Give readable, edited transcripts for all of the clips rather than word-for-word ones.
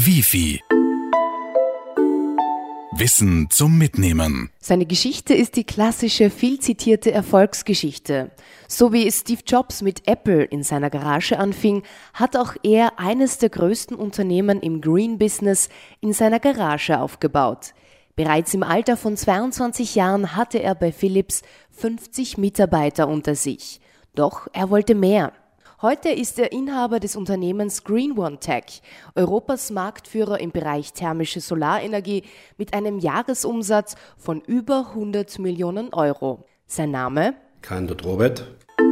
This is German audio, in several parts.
Wifi. Wissen zum Mitnehmen. Seine Geschichte ist die klassische, viel zitierte Erfolgsgeschichte. So wie Steve Jobs mit Apple in seiner Garage anfing, hat auch er eines der größten Unternehmen im Green Business in seiner Garage aufgebaut. Bereits im Alter von 22 Jahren hatte er bei Philips 50 Mitarbeiter unter sich. Doch er wollte mehr. Heute ist er Inhaber des Unternehmens GreenOneTech, Europas Marktführer im Bereich thermische Solarenergie mit einem Jahresumsatz von über 100 Millionen Euro. Sein Name? Kandut Robert.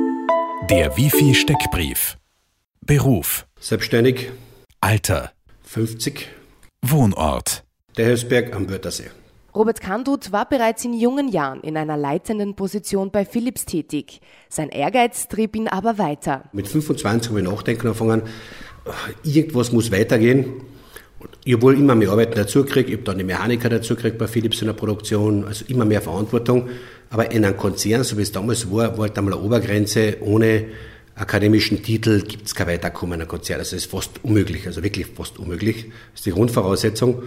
Der Wifi-Steckbrief. Beruf. Selbstständig. Alter. 50. Wohnort. Dehelsberg am Wörthersee. Robert Kandut war bereits in jungen Jahren in einer leitenden Position bei Philips tätig. Sein Ehrgeiz trieb ihn aber weiter. Mit 25 habe ich nachdenken angefangen, irgendwas muss weitergehen. Ich habe wohl immer mehr Arbeiten dazu gekriegt, ich habe dann die Mechaniker dazu gekriegt bei Philips in der Produktion, also immer mehr Verantwortung. Aber in einem Konzern, so wie es damals war halt einmal eine Obergrenze, ohne akademischen Titel gibt es kein Weiterkommen in einem Konzern. Also das ist fast unmöglich, also wirklich fast unmöglich. Das ist die Grundvoraussetzung.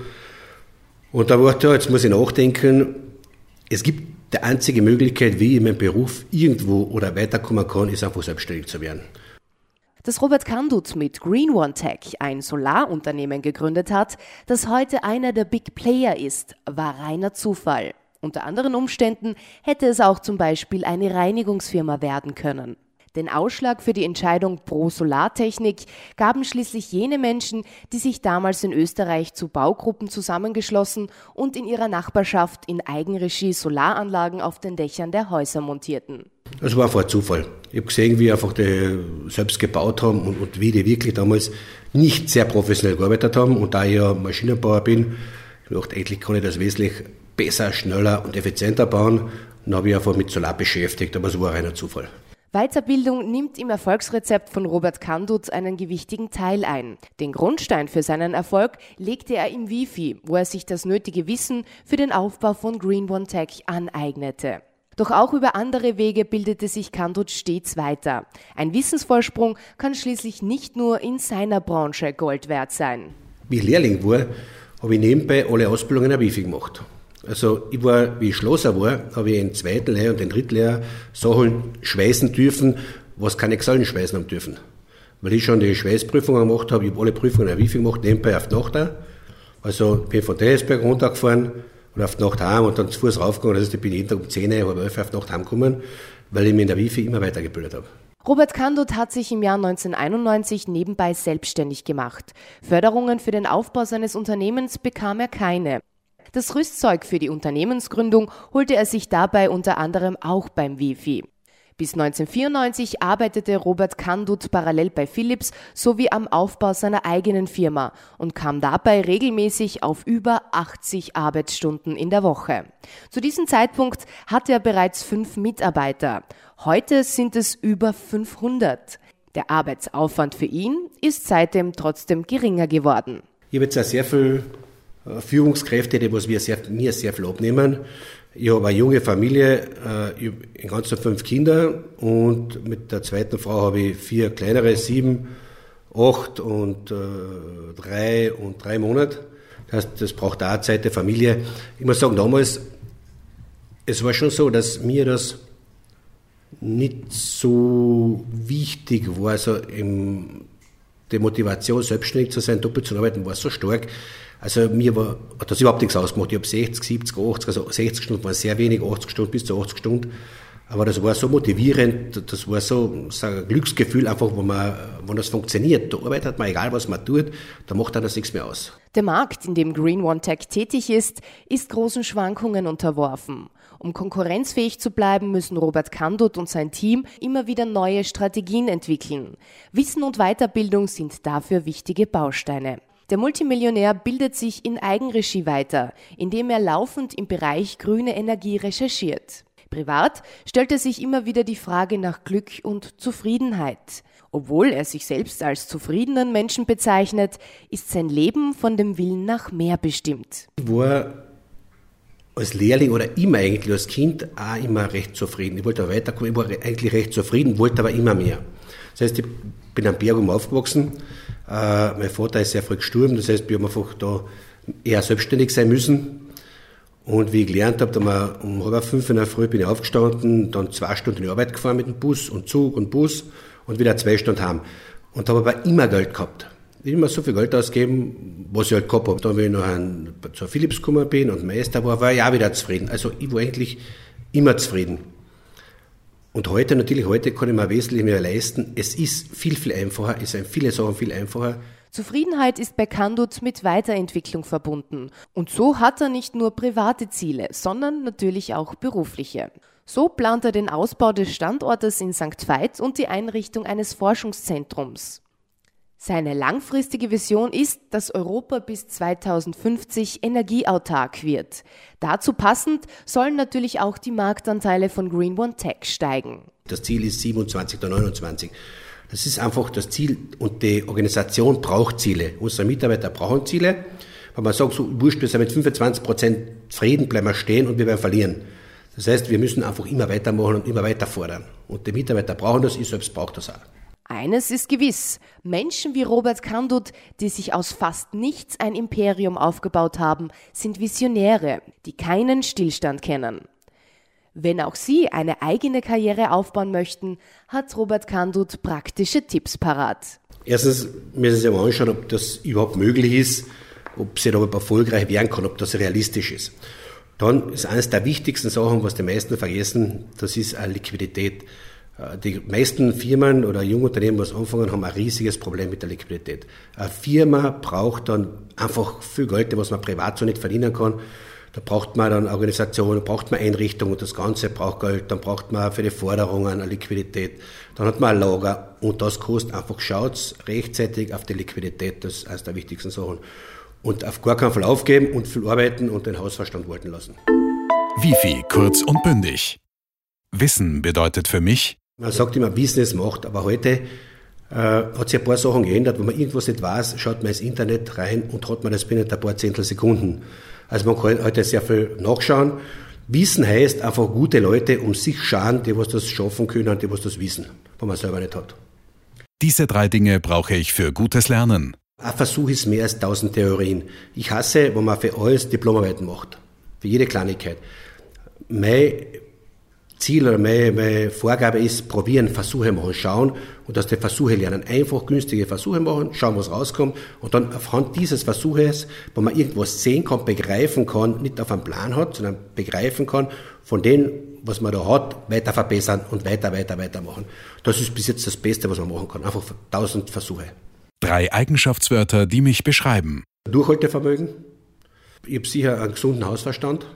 Und da war jetzt muss ich nachdenken, es gibt die einzige Möglichkeit, wie ich in meinem Beruf irgendwo oder weiterkommen kann, ist einfach selbstständig zu werden. Dass Robert Kandut mit GreenOneTech ein Solarunternehmen gegründet hat, das heute einer der Big Player ist, war reiner Zufall. Unter anderen Umständen hätte es auch zum Beispiel eine Reinigungsfirma werden können. Den Ausschlag für die Entscheidung pro Solartechnik gaben schließlich jene Menschen, die sich damals in Österreich zu Baugruppen zusammengeschlossen und in ihrer Nachbarschaft in Eigenregie Solaranlagen auf den Dächern der Häuser montierten. Das war einfach ein Zufall. Ich habe gesehen, wie einfach die selbst gebaut haben und wie die wirklich damals nicht sehr professionell gearbeitet haben. Und da ich ja Maschinenbauer bin, habe ich gedacht, eigentlich kann ich das wesentlich besser, schneller und effizienter bauen. Dann habe ich einfach mit Solar beschäftigt, aber es war reiner Zufall. Weiterbildung nimmt im Erfolgsrezept von Robert Kandut einen gewichtigen Teil ein. Den Grundstein für seinen Erfolg legte er im Wifi, wo er sich das nötige Wissen für den Aufbau von GreenOneTech aneignete. Doch auch über andere Wege bildete sich Kandut stets weiter. Ein Wissensvorsprung kann schließlich nicht nur in seiner Branche Gold wert sein. Wie ich Lehrling war, habe ich nebenbei alle Ausbildungen in der Wifi gemacht. Also wie ich Schlosser war, habe ich in zweiten Lehr- und in dritten Lehr Sachen schweißen dürfen, was keine Gesallen schweißen haben dürfen. Weil ich schon die Schweißprüfungen gemacht habe, ich habe alle Prüfungen in der Wifi gemacht, nebenbei auf die Nacht auch. Also bin von Dehelsberg runtergefahren und auf die Nacht heim und dann zu Fuß raufgegangen. Das heißt, ich bin jeden Tag um 10, halb 11 auf die Nacht heimgekommen, weil ich mich in der Wifi immer weitergebildet habe. Robert Kandut hat sich im Jahr 1991 nebenbei selbstständig gemacht. Förderungen für den Aufbau seines Unternehmens bekam er keine. Das Rüstzeug für die Unternehmensgründung holte er sich dabei unter anderem auch beim Wifi. Bis 1994 arbeitete Robert Kandut parallel bei Philips sowie am Aufbau seiner eigenen Firma und kam dabei regelmäßig auf über 80 Arbeitsstunden in der Woche. Zu diesem Zeitpunkt hatte er bereits 5 Mitarbeiter. Heute sind es über 500. Der Arbeitsaufwand für ihn ist seitdem trotzdem geringer geworden. Ich habe jetzt auch sehr viel Führungskräfte, die mir sehr viel abnehmen. Ich habe eine junge Familie, ich habe in ganzen 5 Kinder und mit der zweiten Frau habe ich 4 kleinere, 7, 8 und 3 und 3 Monate. Das heißt, das braucht auch Zeit der Familie. Ich muss sagen, damals, es war schon so, dass mir das nicht so wichtig war, also die Motivation, selbstständig zu sein, doppelt zu arbeiten, war so stark. Also mir hat das überhaupt nichts ausgemacht. Ich habe 60, 70, 80, also 60 Stunden waren sehr wenig, 80 Stunden bis zu 80 Stunden. Aber das war so motivierend, das war so ein Glücksgefühl einfach, wenn das funktioniert. Da arbeitet man, egal was man tut, da macht dann das nichts mehr aus. Der Markt, in dem GreenOneTech tätig ist großen Schwankungen unterworfen. Um konkurrenzfähig zu bleiben, müssen Robert Kandut und sein Team immer wieder neue Strategien entwickeln. Wissen und Weiterbildung sind dafür wichtige Bausteine. Der Multimillionär bildet sich in Eigenregie weiter, indem er laufend im Bereich grüne Energie recherchiert. Privat stellt er sich immer wieder die Frage nach Glück und Zufriedenheit. Obwohl er sich selbst als zufriedenen Menschen bezeichnet, ist sein Leben von dem Willen nach mehr bestimmt. Ich war als Lehrling oder immer eigentlich als Kind auch immer recht zufrieden. Ich wollte weiterkommen, ich war eigentlich recht zufrieden, wollte aber immer mehr. Das heißt, ich bin am Berg aufgewachsen. Mein Vater ist sehr früh gestorben, das heißt, wir haben einfach da eher selbstständig sein müssen. Und wie ich gelernt habe, um 4:30 in der Früh bin ich aufgestanden, dann 2 Stunden in die Arbeit gefahren mit dem Bus und Zug und Bus und wieder 2 Stunden heim. Und habe aber immer Geld gehabt. Immer so viel Geld ausgegeben, was ich halt gehabt habe. Dann, wenn ich noch zur Philips gekommen bin und Meister war ich auch wieder zufrieden. Also ich war eigentlich immer zufrieden. Und heute kann ich mir wesentlich mehr leisten. Es ist viel, viel einfacher, es sind viele Sachen viel einfacher. Zufriedenheit ist bei Kandut mit Weiterentwicklung verbunden. Und so hat er nicht nur private Ziele, sondern natürlich auch berufliche. So plant er den Ausbau des Standortes in St. Veit und die Einrichtung eines Forschungszentrums. Seine langfristige Vision ist, dass Europa bis 2050 energieautark wird. Dazu passend sollen natürlich auch die Marktanteile von Green One Tech steigen. Das Ziel ist 27 oder 29. Das ist einfach das Ziel und die Organisation braucht Ziele. Unsere Mitarbeiter brauchen Ziele. Wenn man sagt, so wurscht, wir sind mit 25% zufrieden, bleiben wir stehen und wir werden verlieren. Das heißt, wir müssen einfach immer weitermachen und immer weiter fordern. Und die Mitarbeiter brauchen das, ich selbst brauche das auch. Eines ist gewiss, Menschen wie Robert Kandut, die sich aus fast nichts ein Imperium aufgebaut haben, sind Visionäre, die keinen Stillstand kennen. Wenn auch Sie eine eigene Karriere aufbauen möchten, hat Robert Kandut praktische Tipps parat. Erstens müssen Sie sich mal anschauen, ob das überhaupt möglich ist, ob Sie damit erfolgreich werden kann, ob das realistisch ist. Dann ist eines der wichtigsten Sachen, was die meisten vergessen, das ist Liquidität. Die meisten Firmen oder junge Unternehmen, was anfangen, haben ein riesiges Problem mit der Liquidität. Eine Firma braucht dann einfach viel Geld, was man privat so nicht verdienen kann. Da braucht man dann Organisationen, da braucht man Einrichtungen und das Ganze braucht Geld. Dann braucht man für die Forderungen eine Liquidität. Dann hat man ein Lager und das kostet einfach, schaut's rechtzeitig auf die Liquidität, das ist eines der wichtigsten Sachen. Und auf gar keinen Fall aufgeben und viel arbeiten und den Hausverstand walten lassen. Wifi, kurz und bündig. Wissen bedeutet für mich: Man sagt immer, Wissen ist Macht, aber heute hat sich ein paar Sachen geändert. Wenn man irgendwas nicht weiß, schaut man ins Internet rein und hat man das binnen ein paar Zehntelsekunden. Also man kann heute sehr viel nachschauen. Wissen heißt einfach gute Leute um sich schauen, die was das schaffen können, die was das wissen, wenn man selber nicht hat. Diese 3 Dinge brauche ich für gutes Lernen. Ein Versuch ist mehr als 1000 Theorien. Ich hasse, wenn man für alles Diplomarbeiten macht. Für jede Kleinigkeit. Mein Ziel oder meine Vorgabe ist, probieren, Versuche machen, schauen und aus den Versuche lernen. Einfach günstige Versuche machen, schauen, was rauskommt und dann aufgrund dieses Versuches, wenn man irgendwas sehen kann, begreifen kann, nicht auf einen Plan hat, sondern begreifen kann, von dem, was man da hat, weiter verbessern und weitermachen. Das ist bis jetzt das Beste, was man machen kann. Einfach 1000 Versuche. 3 Eigenschaftswörter, die mich beschreiben. Durchhaltevermögen. Ich habe sicher einen gesunden Hausverstand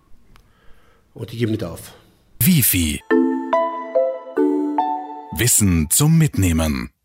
und ich gebe nicht auf. Wifi. Wissen zum Mitnehmen.